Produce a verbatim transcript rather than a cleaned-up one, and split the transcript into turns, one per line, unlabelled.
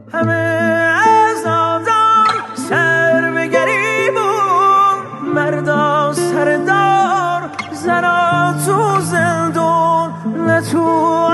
همه عزادار سر به گریبون، مردا سردار زنا تو زندون، نه تو